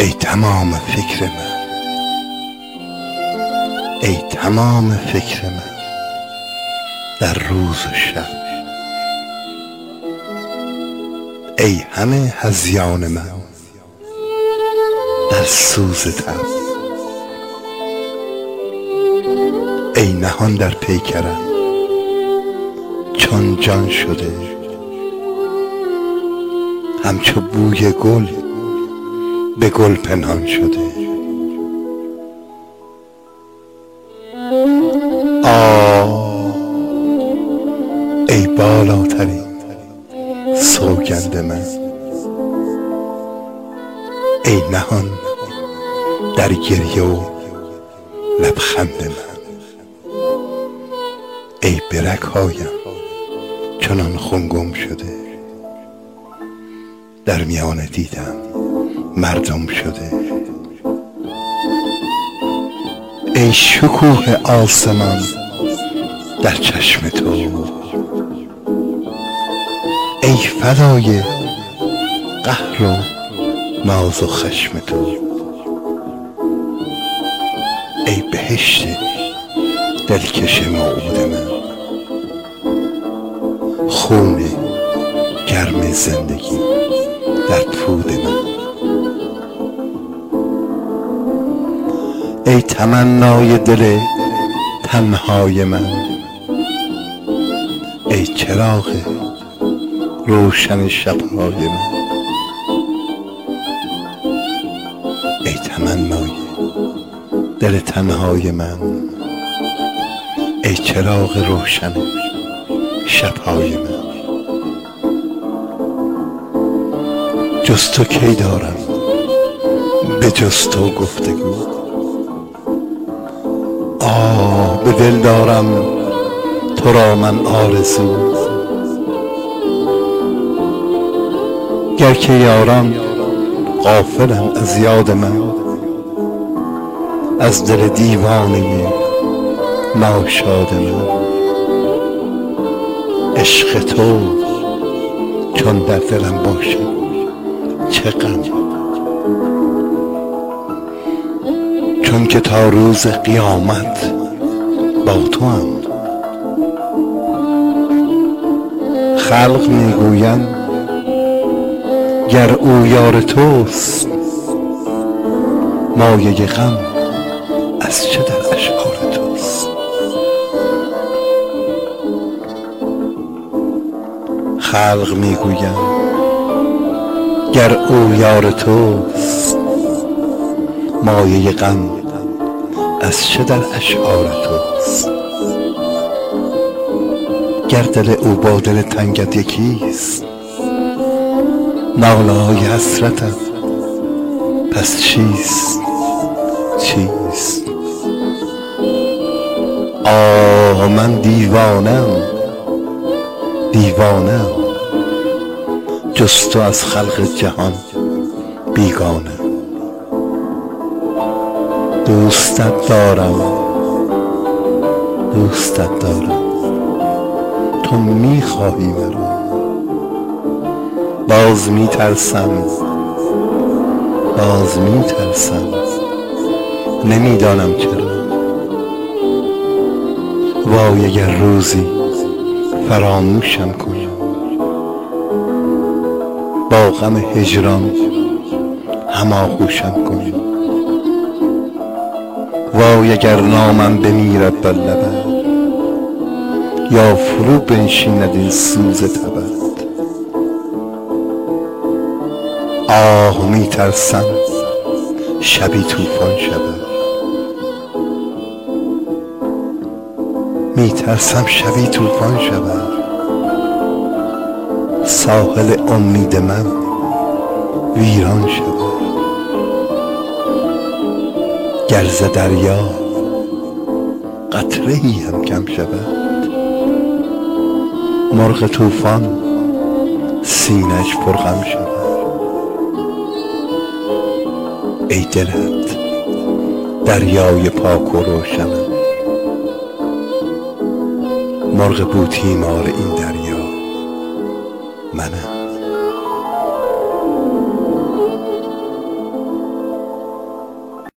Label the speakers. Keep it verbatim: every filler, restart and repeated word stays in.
Speaker 1: ای تمام فکر من، ای تمام فکر من در روز و شب، ای همه هذیان من در سوز تب، ای نهان در پیکرم چون جان شده، همچو بوی گل به گل پنهان شده. آه ای بالاترین سوگند من، ای نهان در گریه و لبخند من، ای برگ هایم چنان خون گم شده، در میان دیدم مردم شده. ای شکوه آسمان در چشم تو، ای فدای قهر و ناز و خشم تو، ای بهشت دلکش موعود من، خون گرم زندگی در پود من. ای تمنای دل تنهای من، ای چراغ روشن شبهای من، ای تمنای دل تنهای من، ای چراغ روشن شبهای من. جز تو کی دارم به جز تو گفتگو، آه به دل دارم تو را من آرزو. گر که یاران غافلند از یاد من، از دل دیوانه ناشاد من، عشق تو چون در دلم باشد چه غم، چون که تا روز قیامت با تو هم. خلق میگویند گر او یار توست، مایه غم از چه در اشعار توست. خلق میگویند گر او یار توست، مایه غم از چه در اشعار توست. گر دل او با دل تنگت یکیست، ناله های حسرتت پس چیست چیست. آه من دیوانم دیوانم، جز تو از خلق جهان بیگانه. دوستت دارم دوستت دارم، تو میخواهی مرا، باز میترسم باز میترسم نمیدانم چرا. وای اگر روزی فراموشم کنی، با غم هجران هماغوشم کنی. وای اگر نامم بمیرد بر لبت، یا فرو بنشیند این سوز تبت. آه میترسم شبی طوفان شود، میترسم شبی طوفان شود. ساحل امید من ویران شود، گر ز دریا قطره ای هم کم شود. مرغ طوفان سینه‌اش پرغم شود. ای دلت دریای پاک و روشنم، مرغ بوتیمار این دریا منم.